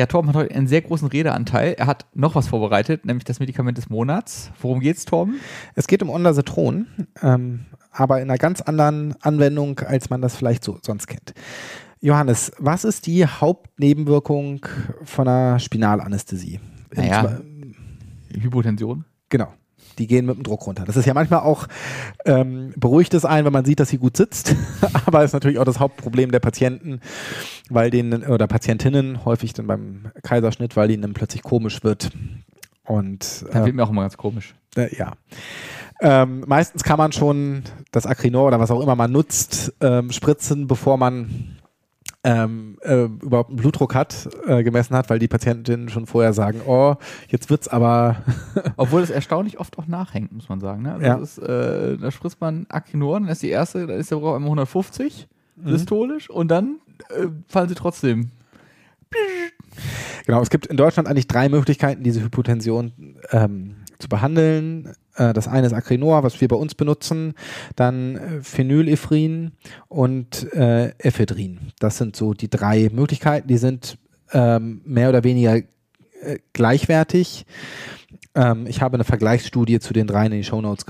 Ja, Torben hat heute einen sehr großen Redeanteil. Er hat noch was vorbereitet, nämlich das Medikament des Monats. Worum geht's, Torben? Es geht um Ondansetron, aber in einer ganz anderen Anwendung, als man das vielleicht so sonst kennt. Johannes, was ist die Hauptnebenwirkung von einer Spinalanästhesie? Hypotension. Genau. Die gehen mit dem Druck runter. Das ist ja manchmal auch, beruhigt es einen, wenn man sieht, dass sie gut sitzt. Aber ist natürlich auch das Hauptproblem der Patienten, oder Patientinnen, häufig dann beim Kaiserschnitt, weil ihnen dann plötzlich komisch wird. Und dann wird mir auch immer ganz komisch. Ja. Meistens kann man schon das Acrinor oder was auch immer man nutzt, spritzen, bevor man überhaupt einen Blutdruck gemessen hat, weil die Patientinnen schon vorher sagen, oh, jetzt wird's aber... Obwohl es erstaunlich oft auch nachhängt, muss man sagen. Ne? Also ja. das ist, da spritzt man Acrinor, dann ist die erste, dann ist der Brauch immer 150 systolisch und dann fallen sie trotzdem. Genau, es gibt in Deutschland eigentlich 3 Möglichkeiten, diese Hypotension zu behandeln. Das eine ist Acrinor, was wir bei uns benutzen, dann Phenylephrin und Ephedrin. Das sind so die 3 Möglichkeiten, die sind mehr oder weniger gleichwertig. Ich habe eine Vergleichsstudie zu den 3 in die Shownotes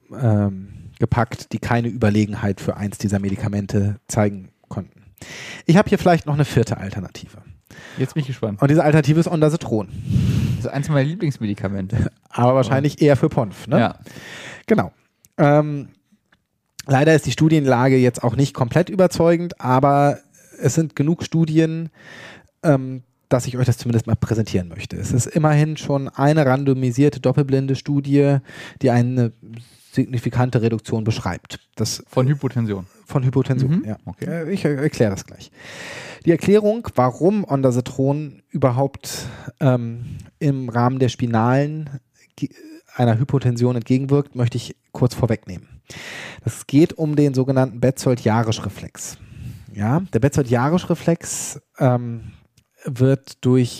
gepackt, die keine Überlegenheit für eins dieser Medikamente zeigen konnten. Ich habe hier vielleicht noch eine 4. Alternative. Jetzt bin ich gespannt. Und diese Alternative ist Ondansetron. Das ist eins meiner Lieblingsmedikamente. Aber wahrscheinlich eher für PONF, ne? Ja. Genau. Leider ist die Studienlage jetzt auch nicht komplett überzeugend, aber es sind genug Studien, dass ich euch das zumindest mal präsentieren möchte. Es ist immerhin schon eine randomisierte, doppelblinde Studie, die eine signifikante Reduktion beschreibt. Von Hypotension. Von Hypotension, ja. Okay. Ich erkläre das gleich. Die Erklärung, warum Ondansetron überhaupt im Rahmen der Spinalen einer Hypotension entgegenwirkt, möchte ich kurz vorwegnehmen. Es geht um den sogenannten Betzold-Jarisch-Reflex. Ja, der Betzold-Jarisch-Reflex wird durch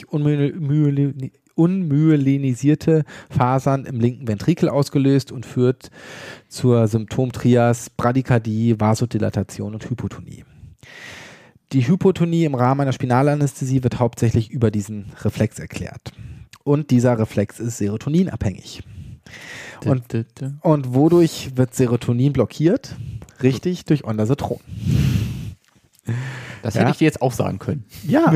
unmyelinisierte Fasern im linken Ventrikel ausgelöst und führt zur Symptomtrias Bradykardie, Vasodilatation und Hypotonie. Die Hypotonie im Rahmen einer Spinalanästhesie wird hauptsächlich über diesen Reflex erklärt. Und dieser Reflex ist serotoninabhängig. Und wodurch wird Serotonin blockiert? Richtig, durch Ondansetron. Das hätte ich dir jetzt auch sagen können. Ja.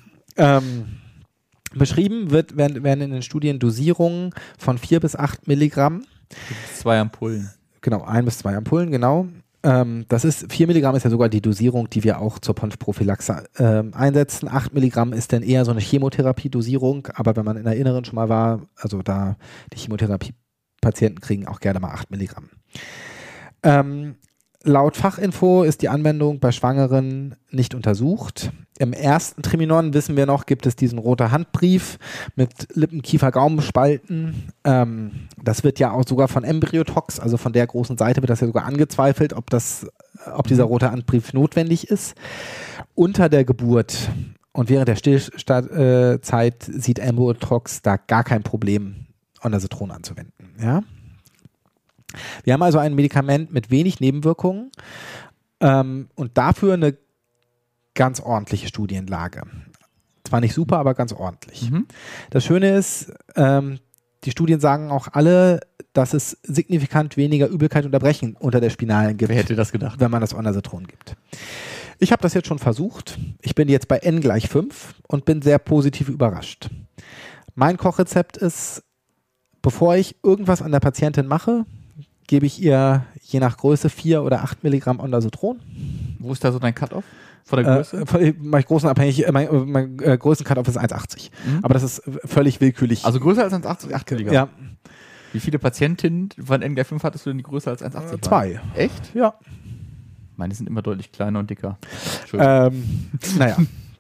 Beschrieben werden in den Studien Dosierungen von 4 bis 8 Milligramm. 2 Ampullen. Genau, 1 bis 2 Ampullen, genau. Das ist 4 Milligramm ist ja sogar die Dosierung, die wir auch zur PONF-Prophylaxe einsetzen. 8 Milligramm ist dann eher so eine Chemotherapie-Dosierung, aber wenn man in der Inneren schon mal war, also da die Chemotherapie-Patienten kriegen auch gerne mal 8 Milligramm. Laut Fachinfo ist die Anwendung bei Schwangeren nicht untersucht. Im ersten Triminon, wissen wir noch, gibt es diesen roten Handbrief mit Lippen-, Kiefer-, Gaumenspalten. Das wird ja auch sogar von Embryotox, also von der großen Seite, wird das ja sogar angezweifelt, ob dieser rote Handbrief notwendig ist. Unter der Geburt und während der Stillzeit sieht Embryotox da gar kein Problem, Ondansetron anzuwenden. Ja? Wir haben also ein Medikament mit wenig Nebenwirkungen und dafür eine ganz ordentliche Studienlage. Zwar nicht super, aber ganz ordentlich. Das Schöne ist, die Studien sagen auch alle, dass es signifikant weniger Übelkeit und Erbrechen unter der Spinalen gibt. Wer hätte das gedacht? Wenn man das Ondansetron gibt. Ich habe das jetzt schon versucht. Ich bin jetzt bei N = 5 und bin sehr positiv überrascht. Mein Kochrezept ist, bevor ich irgendwas an der Patientin mache, gebe ich ihr je nach Größe 4 oder 8 Milligramm Ondansetron. Wo ist da so dein Cut-Off? Von der Größe? Mein größten Cut-Off ist 1,80. Aber das ist völlig willkürlich. Also größer als 1,80, 8 Milligramm? Ja. Wie viele Patientinnen von N = 5 hattest du denn, die größer als 1,80 2. Echt? Ja. Meine sind immer deutlich kleiner und dicker. Naja.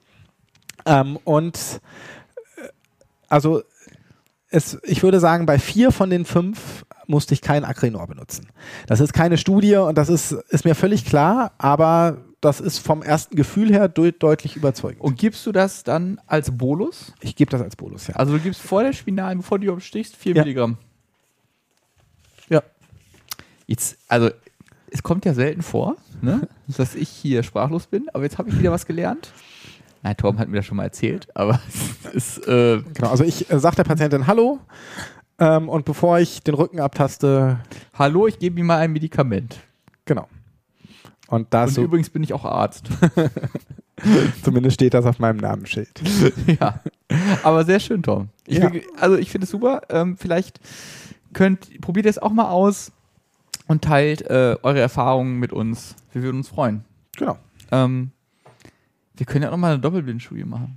Also ich würde sagen, bei 4 von den 5 musste ich kein Acrinor benutzen. Das ist keine Studie und das ist mir völlig klar, aber das ist vom ersten Gefühl her deutlich überzeugend. Und gibst du das dann als Bolus? Ich gebe das als Bolus, ja. Also du gibst vor der Spinalen, bevor du überhaupt stichst, 4 Milligramm? Ja. Jetzt, also es kommt ja selten vor, ne, dass ich hier sprachlos bin, aber jetzt habe ich wieder was gelernt. Nein, Torben hat mir das schon mal erzählt, aber ist, Genau, also ich sage der Patientin Hallo und bevor ich den Rücken abtaste, hallo, ich gebe ihm mal ein Medikament. genau. Und da Und übrigens bin ich auch Arzt. zumindest steht das auf meinem Namensschild. Ja, aber sehr schön, Tom. Ich finde es super. Vielleicht probiert ihr es auch mal aus und teilt eure Erfahrungen mit uns. Wir würden uns freuen. Genau. Wir können ja auch noch mal eine Doppelblindstudie machen.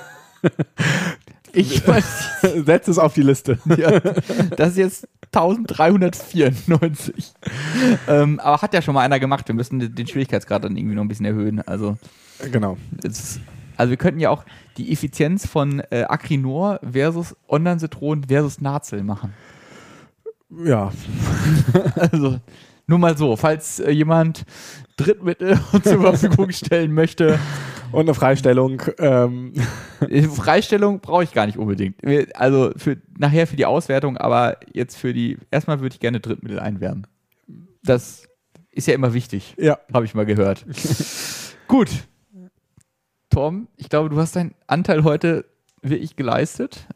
Ich weiß, Setz es auf die Liste. ja, das ist jetzt 1394. Aber hat ja schon mal einer gemacht. Wir müssen den Schwierigkeitsgrad dann irgendwie noch ein bisschen erhöhen. Also, Genau. wir könnten ja auch die Effizienz von Acrinor versus Ondansetron versus Narzel machen. Ja. Also, nur mal so, falls jemand Drittmittel zur Verfügung stellen möchte. Und eine Freistellung. Freistellung brauche ich gar nicht unbedingt. Also nachher für die Auswertung, aber jetzt erstmal würde ich gerne Drittmittel einwerben. Das ist ja immer wichtig. Ja. Habe ich mal gehört. Gut. Tom, ich glaube, du hast deinen Anteil heute wirklich geleistet.